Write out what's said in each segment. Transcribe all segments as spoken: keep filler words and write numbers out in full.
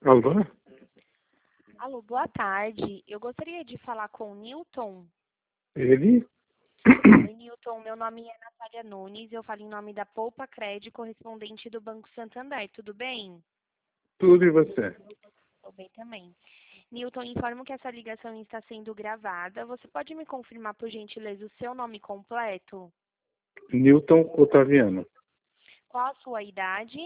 Alô? Alô, boa tarde. Eu gostaria de falar com o Newton. Ele? Oi, Newton. Meu nome é Natália Nunes. Eu falo em nome da Poupa Cred, correspondente do Banco Santander. Tudo bem? Tudo e você? Estou bem também. Newton, informo que essa ligação está sendo gravada. Você pode me confirmar, por gentileza, o seu nome completo? Newton Otaviano, Qual a sua idade?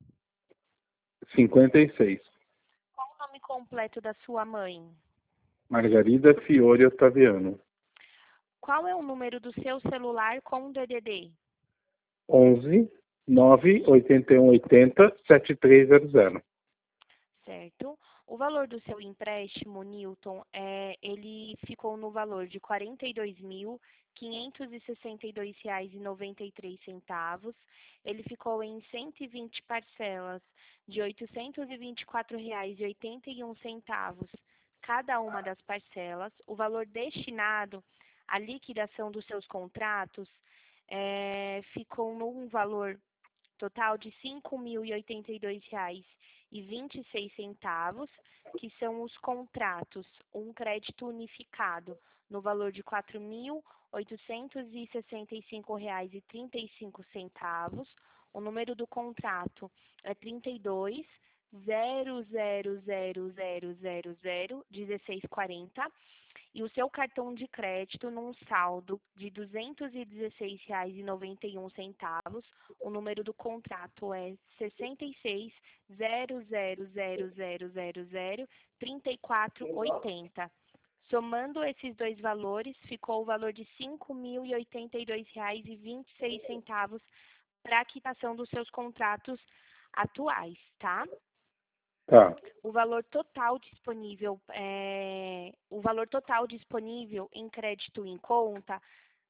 cinquenta e seis. Qual o nome completo da sua mãe? Margarida Fiore Otaviano, Qual é o número do seu celular com D D D? onze nove oito um oito zero sete três zero zero. Certo. O valor do seu empréstimo, Newton, é, ele ficou no valor de quarenta e dois mil, quinhentos e sessenta e dois reais e noventa e três centavos. Ele ficou em cento e vinte parcelas de oitocentos e vinte e quatro reais e oitenta e um centavos cada uma das parcelas. O valor destinado à liquidação dos seus contratos é, ficou num valor total de cinco mil e oitenta e dois reais e vinte e seis centavos, que são os contratos, um crédito unificado no valor de quatro mil oitocentos e sessenta e cinco reais e trinta e cinco centavos. O número do contrato é trinta e dois zero zero zero zero zero zero dezesseis quarenta. E o seu cartão de crédito num saldo de duzentos e dezesseis reais e noventa e um centavos. O número do contrato é sessenta e seis zero zero zero zero zero zero trinta e quatro oitenta. Somando esses dois valores, ficou o valor de cinco mil e oitenta e dois reais e vinte e seis centavos para a quitação dos seus contratos atuais, tá? Tá. O valor total disponível, é, o valor total disponível em crédito em conta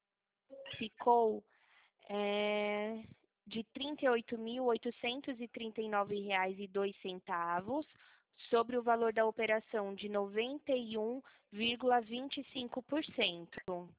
ficou é, de trinta e oito mil oitocentos e trinta e nove reais e dois centavos sobre o valor da operação de noventa e um vírgula vinte e cinco por cento.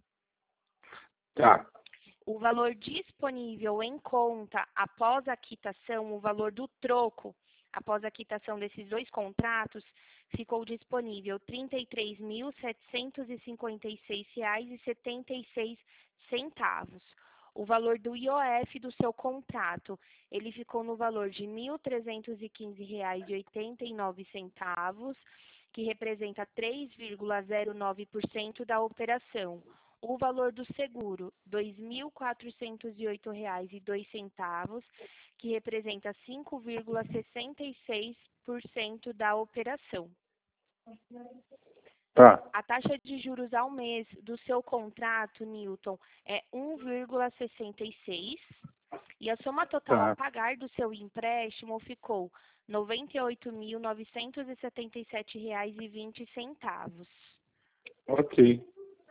Tá. O valor disponível em conta após a quitação, o valor do troco, após a quitação desses dois contratos, ficou disponível trinta e três mil setecentos e cinquenta e seis reais e setenta e seis centavos. O valor do I O F do seu contrato, ele ficou no valor de mil trezentos e quinze reais e oitenta e nove centavos, que representa três vírgula zero nove por cento da operação. O valor do seguro, dois mil quatrocentos e oito reais e dois centavos, que representa cinco vírgula sessenta e seis por cento da operação. Tá. A taxa de juros ao mês do seu contrato, Newton, é um vírgula sessenta e seis e a soma total a Tá. pagar do seu empréstimo ficou noventa e oito mil novecentos e setenta e sete reais e vinte centavos. Ok.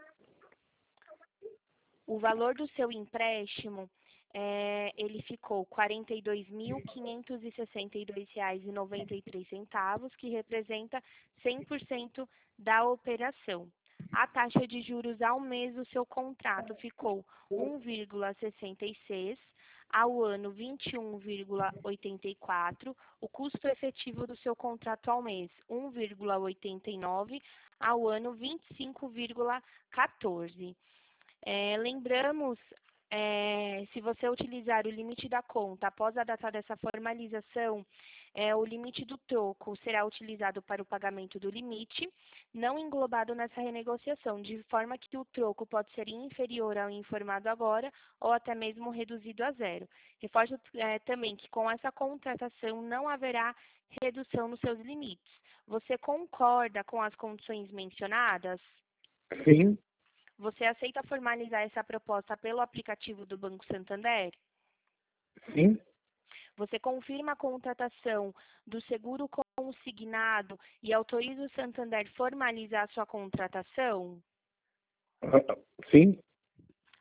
O valor do seu empréstimo, é, ele ficou quarenta e dois mil quinhentos e sessenta e dois reais e noventa e três centavos, que representa cem por cento da operação. A taxa de juros ao mês do seu contrato ficou um vírgula sessenta e seis, ao ano vinte e um vírgula oitenta e quatro, o custo efetivo do seu contrato ao mês um vírgula oitenta e nove, ao ano vinte e cinco vírgula quatorze. É, lembramos, é, se você utilizar o limite da conta após a data dessa formalização, é, o limite do troco será utilizado para o pagamento do limite, não englobado nessa renegociação, de forma que o troco pode ser inferior ao informado agora ou até mesmo reduzido a zero. Reforço é, também que com essa contratação não haverá redução nos seus limites. Você concorda com as condições mencionadas? Sim. Você aceita formalizar essa proposta pelo aplicativo do Banco Santander? Sim. Você confirma a contratação do seguro consignado e autoriza o Santander formalizar a sua contratação? Ah, sim.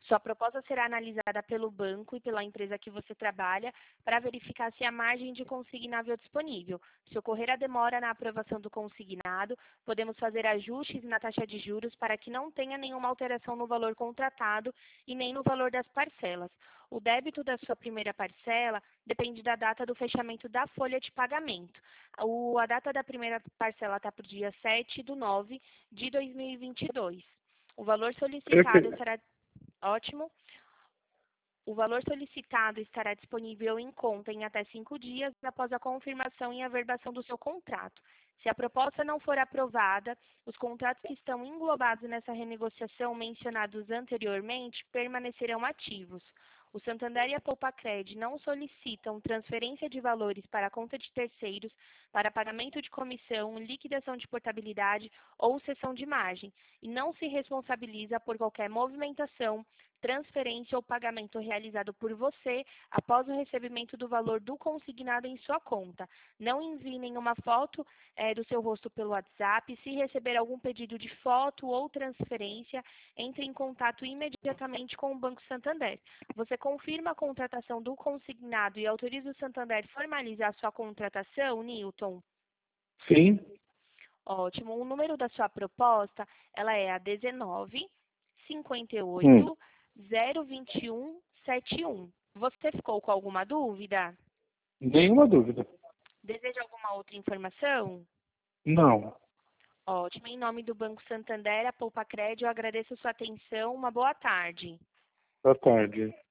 Sua proposta será analisada pelo banco e pela empresa que você trabalha para verificar se há margem de consignável disponível. Se ocorrer a demora na aprovação do consignado, podemos fazer ajustes na taxa de juros para que não tenha nenhuma alteração no valor contratado e nem no valor das parcelas. O débito da sua primeira parcela depende da data do fechamento da folha de pagamento. O, a data da primeira parcela está para o dia sete de nove de dois mil e vinte e dois. O valor solicitado Perfeito. será... Ótimo. O valor solicitado estará disponível em conta em até cinco dias após a confirmação e averbação do seu contrato. Se a proposta não for aprovada, os contratos que estão englobados nessa renegociação mencionados anteriormente permanecerão ativos. O Santander e a Poupacred não solicitam transferência de valores para a conta de terceiros para pagamento de comissão, liquidação de portabilidade ou cessão de margem e não se responsabiliza por qualquer movimentação, transferência ou pagamento realizado por você após o recebimento do valor do consignado em sua conta. Não envie nenhuma foto é, do seu rosto pelo WhatsApp. Se receber algum pedido de foto ou transferência, entre em contato imediatamente com o Banco Santander. Você confirma a contratação do consignado e autoriza o Santander a formalizar sua contratação, Newton? Sim. Ótimo. O número da sua proposta, ela é a dezenove, cinquenta e oito, Hum. zero vinte e um, setenta e um. Você ficou com alguma dúvida? Nenhuma dúvida. Deseja alguma outra informação? Não. Ótimo. Em nome do Banco Santander, a Poupacred, eu agradeço a sua atenção. Uma boa tarde. Boa tarde.